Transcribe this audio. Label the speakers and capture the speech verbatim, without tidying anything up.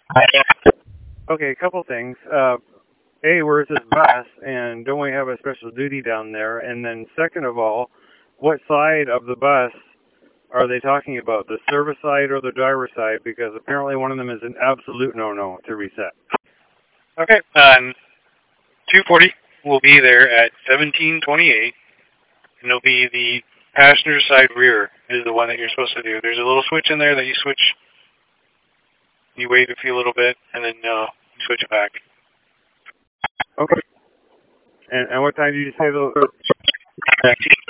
Speaker 1: Okay, a couple things. Uh, A, where's this bus, and don't we have a special duty down there? And then second of all, what side of the bus are they talking about, the service side or the driver side? Because apparently one of them is an absolute no-no to reset.
Speaker 2: Okay, um, two forty will be there at seventeen twenty-eight, and it'll be the passenger side rear is the one that you're supposed to do. There's a little switch in there that you switch, you wait a few little bit, and then uh, you switch it back.
Speaker 1: Okay. And, and what time did you say those?